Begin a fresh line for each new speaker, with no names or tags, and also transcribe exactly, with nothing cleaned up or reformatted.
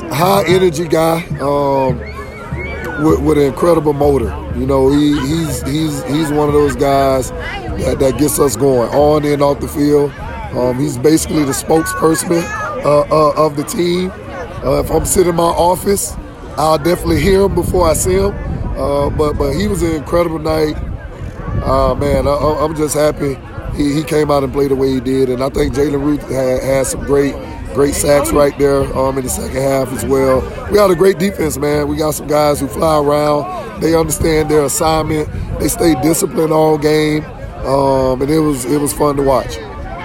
high energy guy um, with, with an incredible motor. You know, he, he's he's he's one of those guys that, that gets us going on and off the field. Um, he's basically the spokesperson uh, uh, of the team. Uh, if I'm sitting in my office, I'll definitely hear him before I see him. Uh, but but he was an incredible night. Uh, man, I, I'm just happy he, he came out and played the way he did. And I think Jalen Ruth had, had some great great sacks right there um, in the second half as well. We got a great defense, man. We got some guys who fly around. They understand their assignment. They stay disciplined all game. Um, and it was it was fun to watch.